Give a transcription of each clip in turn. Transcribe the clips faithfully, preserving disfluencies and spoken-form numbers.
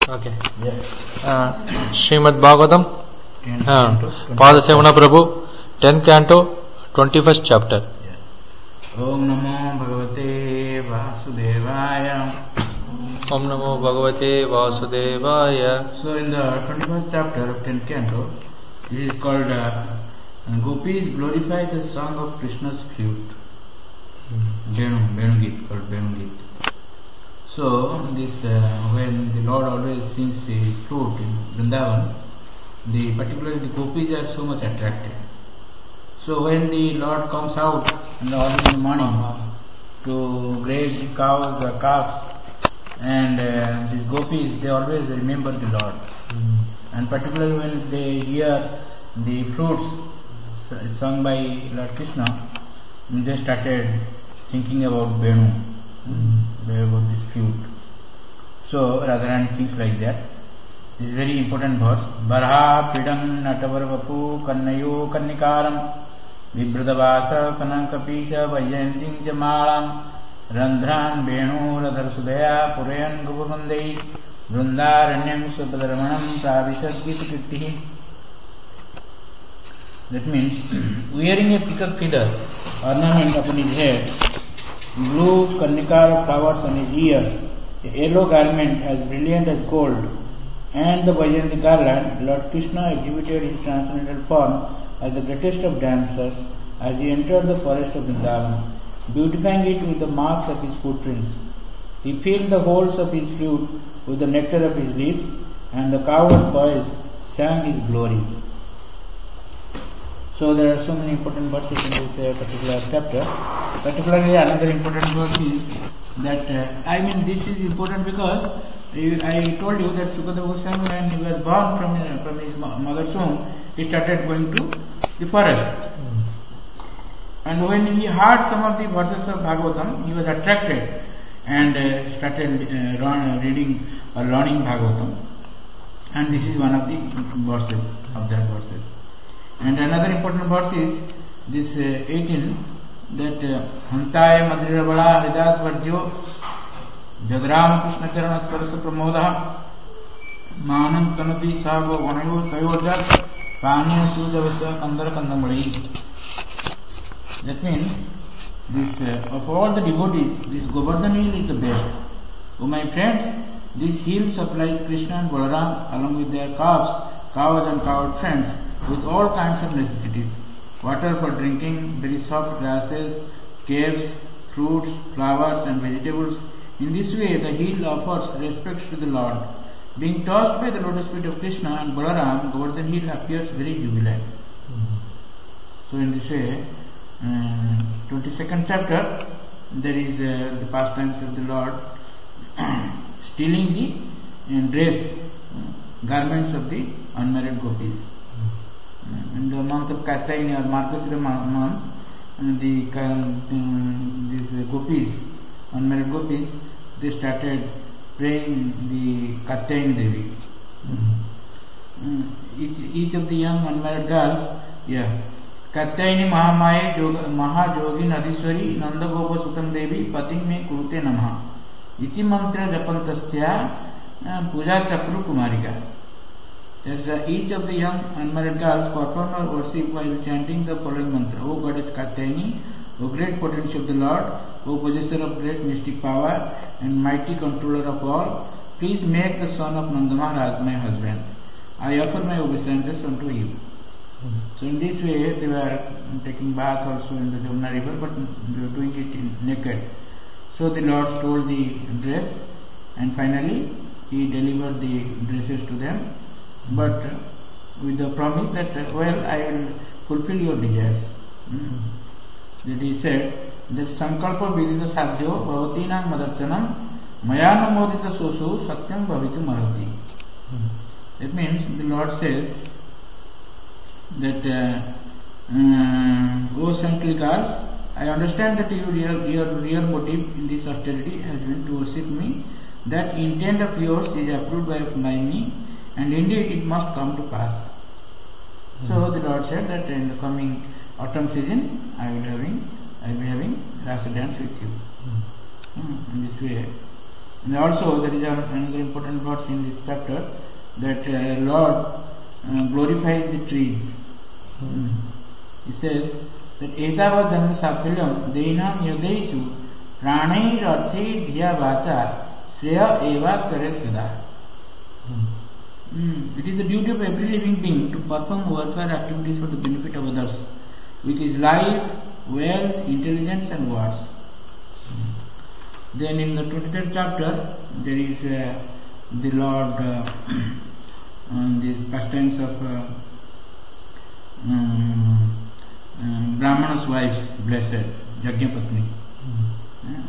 Okay. Yes. Uh, Srimad Bhagavatam, Tenth uh, canto, Padasevana Prabhu, tenth canto, twenty-first chapter. Yes. Om Namo Bhagavate Vasudevaya. Om Namo Bhagavate Vasudevaya. So in the twenty-first chapter of tenth canto, this is called uh, Gopis glorify the song of Krishna's flute. Venu, Venu Geet, called Venu Geet. So this uh, when the Lord always sings the flute in Vrindavan, the particularly the gopis are so much attracted. So when the Lord comes out in the early in the morning to graze the cows or calves, and uh, these gopis, they always remember the Lord. Mm. And particularly when they hear the flutes sung by Lord Krishna, they started thinking about Venu, mm. about this flute. So Radharani thinks like that. This is very important verse. Barha pidam natavar vapu kannayo kannikaram vibradavasa kanankapisha vajanting jamalam randhran venu radhar sudaya purayan gopurandai vrindaranyam subhadramanam pravisagita kirtihi. That means wearing a peacock feather ornament upon his head, blue kannikara flowers on his ears, a yellow garment as brilliant as gold, and the Vajayanti garland, Lord Krishna exhibited his transcendental form as the greatest of dancers as he entered the forest of Vrindavan, beautifying it with the marks of his footprints. He filled the holes of his flute with the nectar of his lips, and the cowherd boys sang his glories. So there are so many important verses in this uh, particular chapter. Particularly another important verse is that, uh, I mean this is important because I told you that Sukadeva Goswami, when he was born from his, from his mother's womb, he started going to the forest. Mm. And when he heard some of the verses of Bhagavatam, he was attracted and uh, started uh, run, reading or learning Bhagavatam. And this is one of the verses of that verses. And another important verse is this uh, eighteen, that Hantaya Madrirabala Vidas Varjo Jadram Krishna Charana Sparasa Pramoda Manam Tanati Sabo Vanayo Sayoja Panya Sujavasa Kandara Kandamari. That means this uh, of all the devotees, this Govardhan hill is the best. Oh my friends, this hill supplies Krishna and Balaram along with their calves, cows and cowherd friends with all kinds of necessities. Water for drinking, very soft grasses, caves, fruits, flowers and vegetables. In this way, the hill offers respect to the Lord. Being touched by the lotus feet of Krishna and Balaram, Govardhan hill appears very jubilant. Mm-hmm. So in this way, um, twenty-second chapter, there is uh, the pastimes of the Lord stealing the uh, dress, uh, garments of the unmarried gopis. Mm-hmm. In the month of Katyayani or Margashira month, uh, the uh, these uh, gopis, unmarried gopis, they started praying the Katyayani Devi. Mm-hmm. uh, each, each of the young unmarried girls, yeah, Katyayani Mahamaye Mahajogi Nadiswari Nanda Gopa Sutam Devi Patim Me Kurute Namaha Iti Mantra Japantasthya Puja Chakru Kumarika. There's uh, each of the young unmarried girls perform or worship while chanting the following mantra. O Goddess Katyayani, O great potency of the Lord, O possessor of great mystic power and mighty controller of all, please make the son of Nanda Maharaj my husband. I offer my obeisances unto you. Mm-hmm. So in this way they were taking bath also in the Jamuna river, but they were doing it in naked. So the Lord stole the dress and finally he delivered the dresses to them, mm-hmm. but uh, with the promise that uh, well, I will fulfill your desires. Mm-hmm. That he said that Sankalpa Vidita Sadhyo Bhavatinam Madarchanam Mayana Modita Sosu Satyam Bhavitu Marati. That means the Lord says that uh, uh, O saintly girls, I understand that your real, your real motive in this austerity has been to worship me. That intent of yours is approved by, by me, and indeed it must come to pass. Mm-hmm. So the Lord said that in the coming autumn season, I will having I will be having rasa dance with you. Mm-hmm. Mm, in this way, And also there is a, another important verse in this chapter that uh, Lord uh, glorifies the trees. Mm. He says that etava janma safilam deinam yadesu pranair arthi dhiya vacha seya eva kare sada. Mm. It is the duty of every living being to perform warfare activities for the benefit of others with his life, wealth, intelligence and words. Mm. Then in the twenty-third chapter there is uh, the Lord uh, on these pastimes of uh, um, um, Brahmana's wives, blessed Jagyapatni. Mm.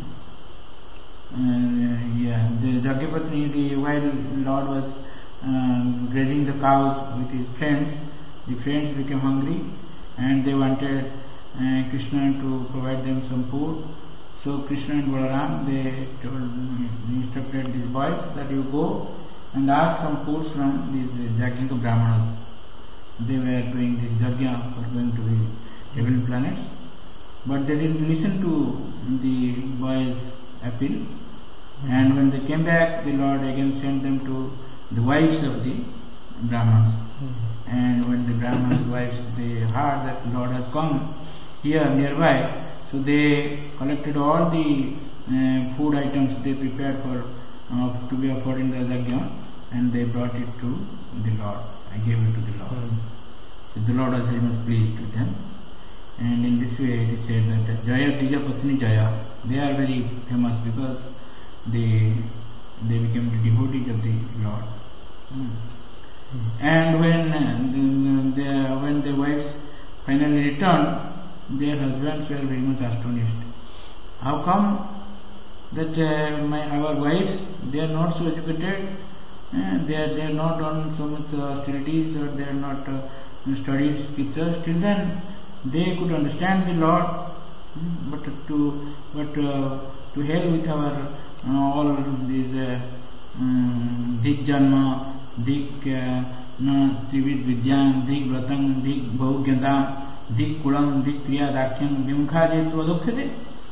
Uh, yeah, the Jagyapatni, the while Lord was uh, grazing the cows with his friends, the friends became hungry and they wanted uh, Krishna to provide them some food. So Krishna and Balaram, they told, instructed these boys that you go and ask some foods from these Jagyaka Brahmanas. They were doing this Jagya for going to the heavenly planets, but they didn't listen to the boys' appeal. And when they came back, the Lord again sent them to the wives of the Brahmanas. Mm-hmm. And when the Brahmanas' wives, they heard that the Lord has come here nearby, so they collected all the uh, food items they prepared for uh, to be offered in the Jagya, and they brought it to the Lord. I gave it to the Lord. Mm-hmm. So the Lord was very much pleased with them. And in this way it is said that Jaya Dija Patni Jaya, they are very famous because they they became the devotees of the Lord. Mm. Mm. And when uh, the, the, when the wives finally returned, their husbands were very much astonished. How come that uh, my our wives, they are not so educated, uh, they are they are not done so much austerities, or they are not uh, studied scriptures, till then they could understand the Lord, mm, but to but uh, to hell with our uh, all these uh, um, Dik Janma, Dik na Trivid Vidyan, Dik Vratang, Dik Bhaugyadam, Dik Kulam, Dik Kriya Dakhyam, Vimkha Jetu Adokhyate.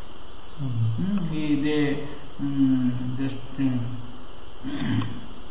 He they um, just uh,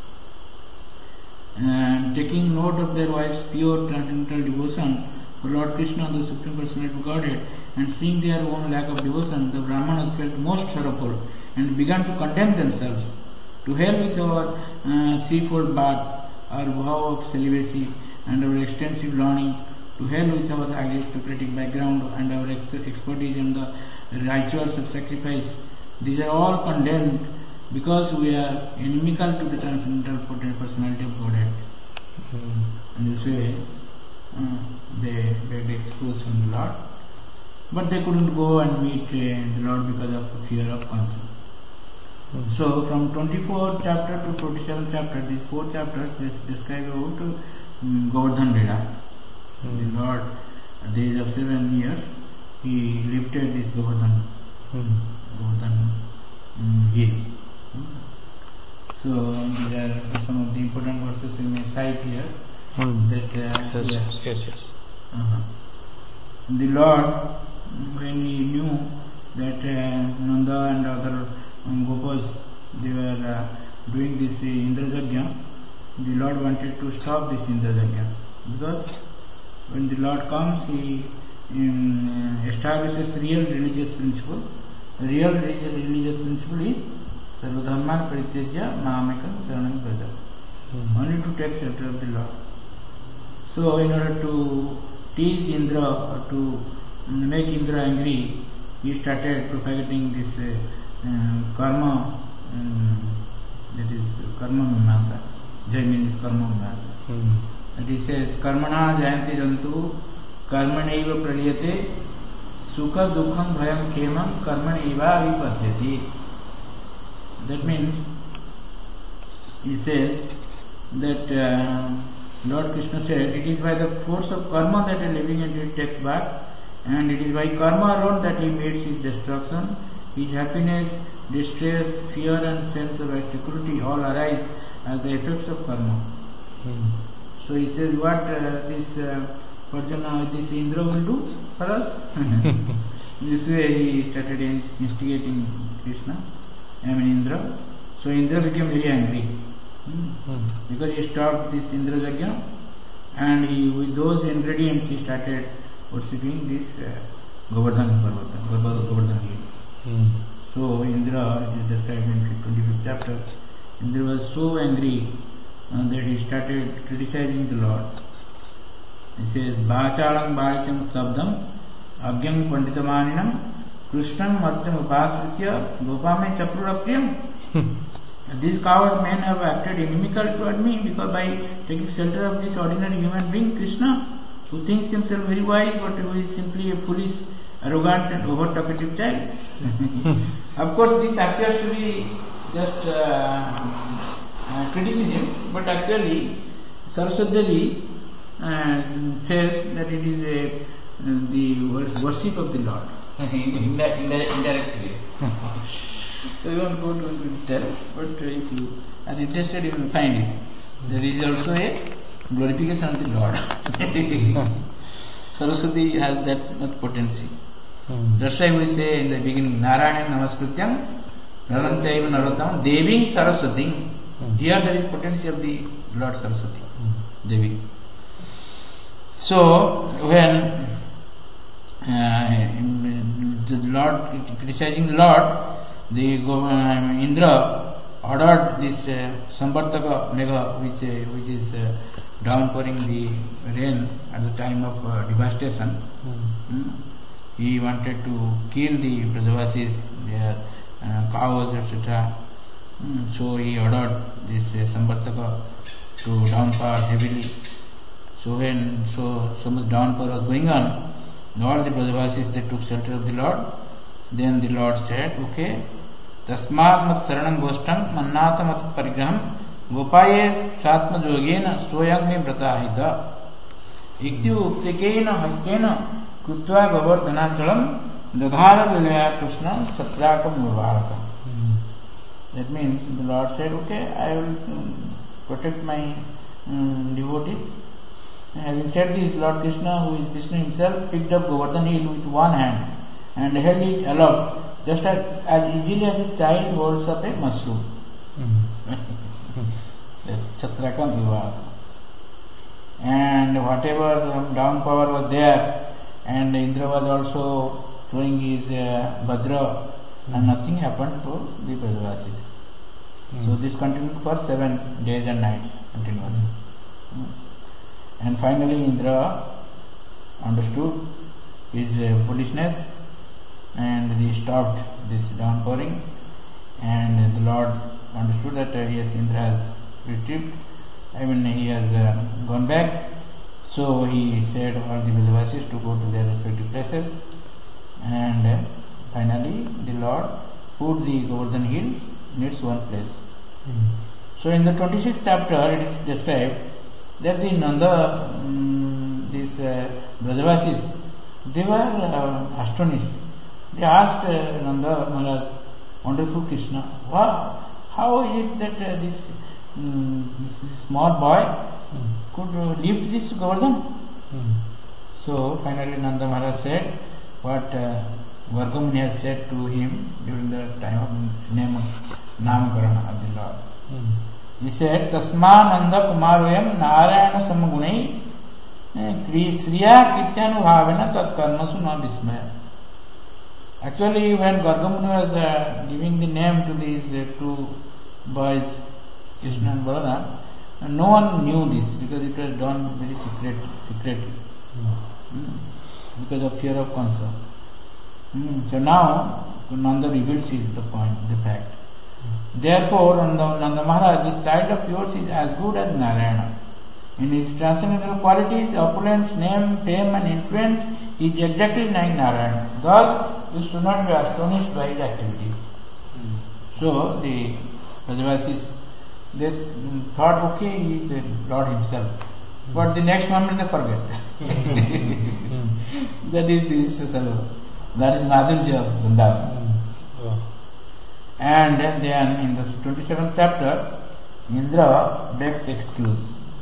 uh, taking note of their wife's pure transcendental devotion for Lord Krishna, the Supreme Personality of Godhead, and seeing their own lack of devotion, the Brahmanas felt most sorrowful and began to condemn themselves. To hell with our uh, threefold birth, our vow of celibacy, and our extensive learning. To hell with our aristocratic background and our ex expertise in the rituals of sacrifice. These are all condemned because we are inimical to the transcendental personality of Godhead. Mm-hmm. In this way, uh, they begged excuse from the Lord, but they couldn't go and meet uh, the Lord because of fear of conscience. Mm-hmm. So from twenty-fourth chapter to forty-seventh chapter, these four chapters they describe about um, Govardhan Lila. Mm-hmm. The Lord, at the age of seven years, he lifted this Govardhan, mm-hmm. Govardhan um, hill. Mm-hmm. So these are some of the important verses we may cite here. Mm-hmm. That uh, yes, yes, yes, yes. Uh-huh. The Lord, when he knew that uh, Nanda and other um, Gopas, they were uh, doing this uh, Indra Jagya, the Lord wanted to stop this Indra Jagya, because when the Lord comes, he um, establishes real religious principle. The real religious principle is Sarvadharman Parityajya Mahamekam Saranam Praja. Mm-hmm. Only to take shelter of the Lord. So in order to tease Indra or to make Indra angry, he started propagating this uh, um, karma, um, that is karma mimamsa. Jai means karma mimamsa. Mm-hmm. And he says, Karmana jayanti jantu karmanaiva praliyate sukha dukham bhayam khemam karmanaiva vipadhyati. That means, he says that uh, Lord Krishna said, it is by the force of karma that a living entity takes birth, and it is by karma alone that he meets his destruction. His happiness, distress, fear and sense of security all arise as the effects of karma. Hmm. So he says, what uh, this uh, Parjana, this Indra will do for us? This way he started instigating Krishna, I mean Indra. So Indra became very angry hmm, Hmm. because he stopped this Indra Yajna, and he, with those ingredients he started worshipping this uh, Govardhan Parvata, Govardhan hill. Hmm. So Indra, it is described in twenty-fifth chapter, Indra was so angry uh, that he started criticizing the Lord. He says, Bhachalam Bhaisyam Stabdam Agyam Panditamanam Krishnam Martyam Upasritya Gopame Chaprurapriyam. These coward men have acted inimical toward me because by taking shelter of this ordinary human being, Krishna, who thinks himself very wise but who is simply a foolish, arrogant and over talkative child. Of course, this appears to be just uh, uh, criticism, but actually Saraswati Devi uh, says that it is a uh, the worship of the Lord in indirect way. So you won't go to detail, but if you are interested, you will find it. There is also a glorification of the Lord. Saraswati has that much potency. Hmm. That's why we say in the beginning, Narayana Namaskrityam Ranam Chaiva Narottam Deving Saraswati. Hmm. Here there is potency of the Lord Saraswati, Hmm. Devi. So when uh, the Lord criticizing the Lord, the uh, Indra ordered this uh, Samvartaka Mega, which uh, which is uh, downpouring the rain at the time of uh, devastation. Hmm. Mm. He wanted to kill the Brajavasis, their uh, cows, et cetera. Mm. So he ordered this uh, Samvartaka to downpour heavily. So when so so much downpour was going on, all the Brajavasis they took shelter of the Lord. Then the Lord said, okay, Tasmat mat saranam gostam mannata mat parigraham gopaye satma jogena soyang me bratahita ikti uktekena hastena kutva govardhanachalam dadhara lilaya krishna satrakam vivarakam. That means the Lord said, okay, I will um, protect my um, devotees. And having said this, Lord Krishna, who is Vishnu himself, picked up Govardhan hill with one hand and held it aloft, just as, as easily as a child holds up a mushroom. That's Chatrakam Vivaka. And whatever um, downpour was there, and Indra was also throwing his uh, Vajra, and nothing happened to the Brajavasis. Hmm. So this continued for seven days and nights continuously. Mm. And finally Indra understood his uh, foolishness, and he stopped this downpouring, and the Lord understood that uh, yes, Indra has retrieved, I mean he has uh, gone back. So he said all the Brajavasis to go to their respective places, and uh, finally the Lord put the Govardhan hill in its one place. Hmm. So in the twenty-sixth chapter it is described that the Nanda, um, these uh, Brajavasis, they were uh, astonished. They asked uh, Nanda Maharaj, wonderful Krishna, wow, how is it that uh, this, um, this, this small boy Hmm. could uh, lift this Govardhan? Hmm. So finally Nanda Maharaj said what uh, Vargamuni has said to him during the time of name Namakarana of the Lord. Hmm. He said, Tasmananda Kumaroyam Narayana Samagunai Kriya Kirtyanubhavena Tat Karmasu Na Vismaya. Actually, when Gargamuni was uh, giving the name to these uh, two boys, Krishna and Balaram, no one knew this because it was done very secret, secretly, Hmm. mm. because of fear of Kansa. Mm. So now Nanda reveals it, the point, the fact. Therefore, Nanda, Nanda Maharaj, this child of yours is as good as Narayana. In his transcendental qualities, opulence, name, fame and influence, he is exactly like Narayana. Thus, you should not be astonished by his activities. Hmm. So, the Brajavasis, they mm, thought, okay, he is a Lord himself. But the next moment they forget. Hmm. That is the special, that is Madhurya of Vrindavan. Hmm. Oh. And then in the twenty-seventh chapter, Indra begs excuse.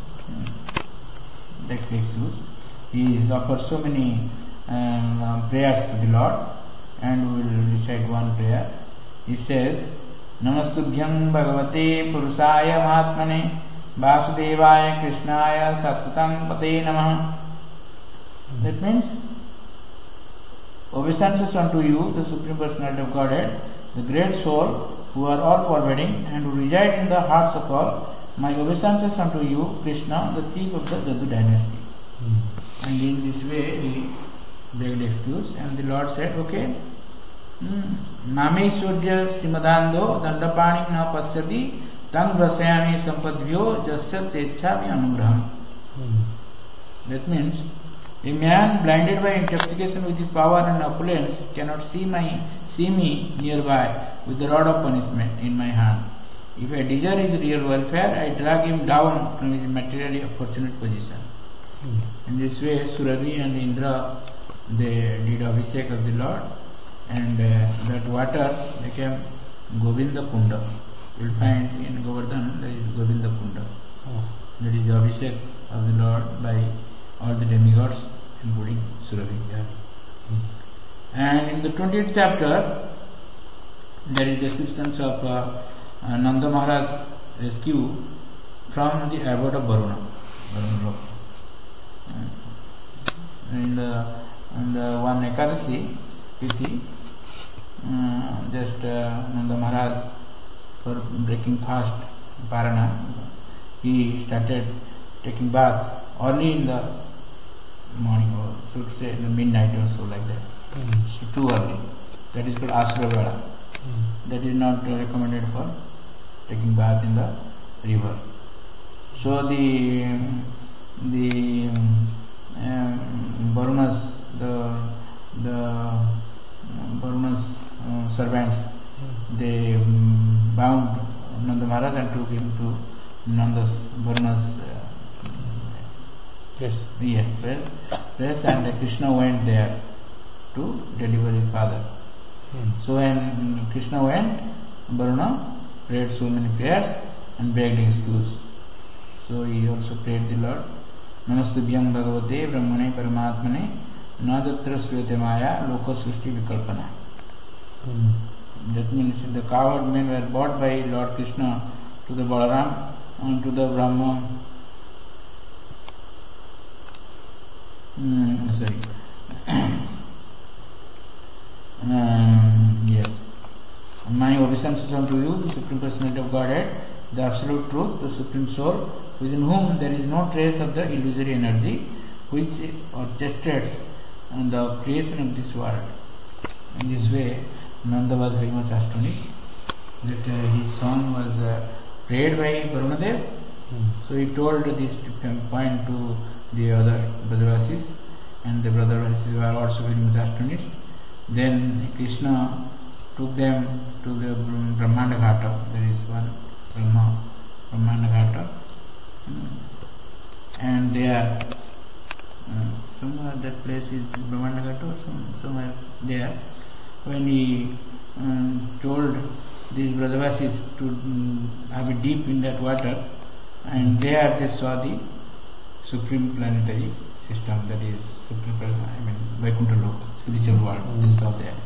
Begs excuse. He offers so many um, prayers to the Lord, and we will recite one prayer. He says, Namastubhyam Bhagavate Purusaya Mahatmane Vasudevaya Krishnaya Sattam Pate Namah. That means obeisances unto you, the Supreme Personality of Godhead, the great soul, who are all forbidding and who reside in the hearts of all. My obeisances unto you, Krishna, the chief of the Yadu dynasty. Mm. And in this way he begged excuse, and the Lord said, okay, Nami Surya Srimadando Dandapani na pasyati Tang Vrasayami Sampadvyo Jasya Chechami Anugraham. That means a man blinded by intoxication with his power and opulence cannot see my see me nearby with the rod of punishment in my hand. If I desire his real welfare, I drag him down from his materially fortunate position. Mm. In this way, Surabhi and Indra, they did Abhishek of the Lord, and uh, that water became Govinda Kunda. You will find in Govardhan there is Govinda Kunda. Oh. That is the Abhishek of the Lord by all the demigods, including Surabhi. Yeah. Mm. And in the twentieth chapter, there is descriptions of uh, uh, Nanda Maharaj's rescue from the abode of Varuna. Varuna. In the, in the one Ekadasi, Tithi, uh, just uh, Nanda Maharaj, for breaking fast Parana, he started taking bath early in the morning, or should say in the midnight or so, like that. Mm. So too early. That is called Asura Vela. Mm. That is not uh, recommended for taking bath in the river. So the the um, Varuna's the the Varuna's uh, servants, mm. they um, bound Nanda Maharaj and took him to Nanda's Varuna's uh, yes yes place, place and Krishna went there to deliver his father. Mm. So when Krishna went, Varuna prayed so many prayers and begged excuse. So he also prayed the Lord, Namastubhyam Bhagavate Brahmane Paramatmane Najatra Svete Maya Loka Srishti Vikalpana. Mm. That means the cowherd men were brought by Lord Krishna to the Balaram and to the Brahma. Mm, sorry. um, yes. My obeisances unto you, the Supreme Personality of Godhead, the Absolute Truth, the Supreme Soul, within whom there is no trace of the illusory energy which orchestrates the creation of this world. In this way, Nanda was very much astonished that uh, his son was uh, prayed by Varunadev. Mm. So he told this point to the other Brajavasis, and the Brajavasis were also very much astonished. Then Krishna took them to the Brahmanda Ghata. There is one Brahma, Brahmanda Ghata. Mm. And there, uh, somewhere that place is Brahmanda Ghata, or some, somewhere there. When he um, told these Brajavasis to um, have a dip in that water, and there they saw the supreme planetary system, that is supreme, I mean Vaikuntha Loka, spiritual world. Mm. They saw there.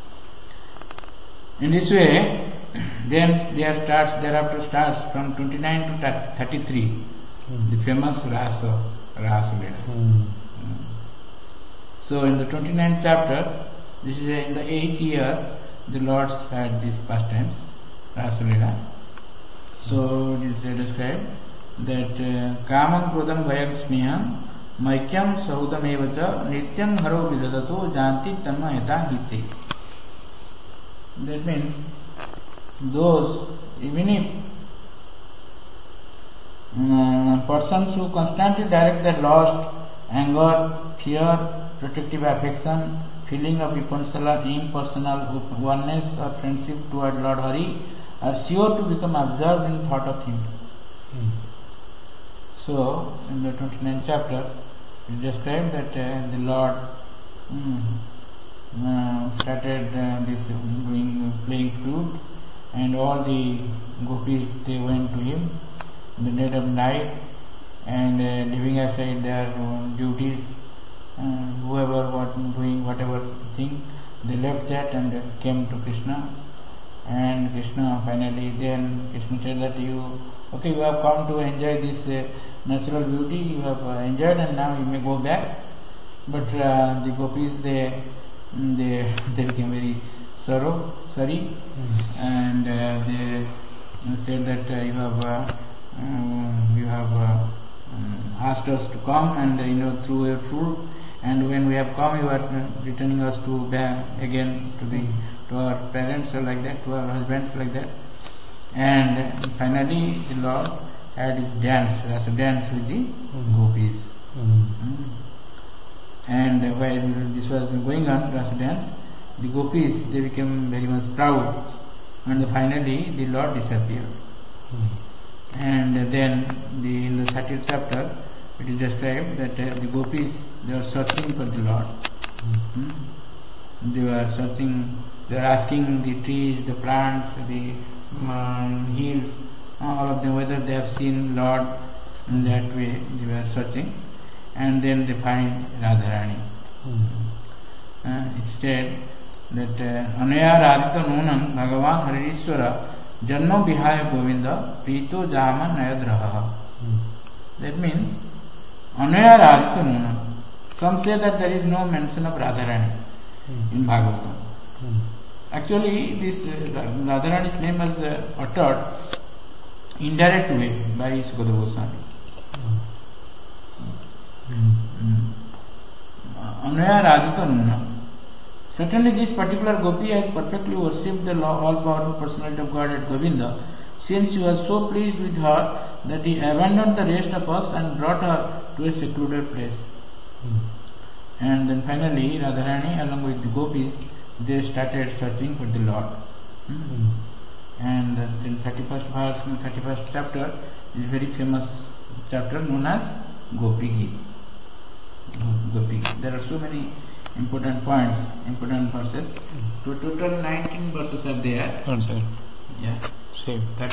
In this way, then there starts thereafter starts from twenty-nine to thirty-three, mm. the famous Rasa Rasa Lila. Mm. Mm. So in the twenty-ninth chapter, this is in the eighth year, the Lords had these pastimes, Rasa Lila. So it is described that Kamam Krodam Bhayam Sneham Maikyam Sahudam Evacha Nityam Haro Vidadato Janti Tamma Heta Hite. That means those, even if um, persons who constantly direct their lust, anger, fear, protective affection, feeling of impersonal, impersonal oneness or friendship toward Lord Hari are sure to become absorbed in thought of Him. Hmm. So, in the twenty-ninth chapter, it described that uh, the Lord mm, uh, started uh, this doing playing flute, and all the gopis, they went to him in the dead of night, and uh, leaving aside their uh, duties, uh, whoever was doing whatever thing, they left that and uh, came to Krishna, And Krishna finally, then Krishna said that you, okay, you have come to enjoy this uh, natural beauty, you have uh, enjoyed, and now you may go back. But uh, the gopis, they, they, they became very sorrow, sorry, mm-hmm. and uh, they said that uh, you have, uh, um, you have uh, um, asked us to come, and uh, you know, through your fruit, and when we have come, you are uh, returning us to back again to the. Mm-hmm. to our parents or like that, to our husbands like that. And finally the Lord had his dance, rasa dance with the mm-hmm. gopis. Mm-hmm. Mm. And while this was going on, rasa dance, the gopis, they became very much proud, and finally the Lord disappeared. Mm-hmm. And then the, in the thirtieth chapter it is described that uh, the gopis, they were searching for the Lord. Mm-hmm. Mm. They were searching, they were asking the trees, the plants, the um, hills, uh, all of them, whether they have seen Lord. In that way they were searching, and then they find Radharani. Mm-hmm. uh, instead that Anaya Radhita Nunam Bhagavan Haririshwara Janma Vihaya Govinda Prito Jama Nayadraha. That means Anaya Radhita Nunam. Some say that there is no mention of Radharani in Bhagavatam. Hmm. Actually, this uh, Radharani's name was uh, uttered indirect way by Sukadeva Goswami. Anaya Radhita Nuna. Certainly, this particular gopi has perfectly worshipped the all-powerful personality of God at Govinda, since he was so pleased with her that he abandoned the rest of us and brought her to a secluded place. Hmm. And then finally, Radharani, along with the gopis, they started searching for the Lord. Mm-hmm. And the thirty-first verse in the thirty-first chapter is a very famous chapter known as Gopi Gita. Gopi. There are so many important points, important verses. Mm-hmm. To total nineteen verses are there. One second. Yeah. Same.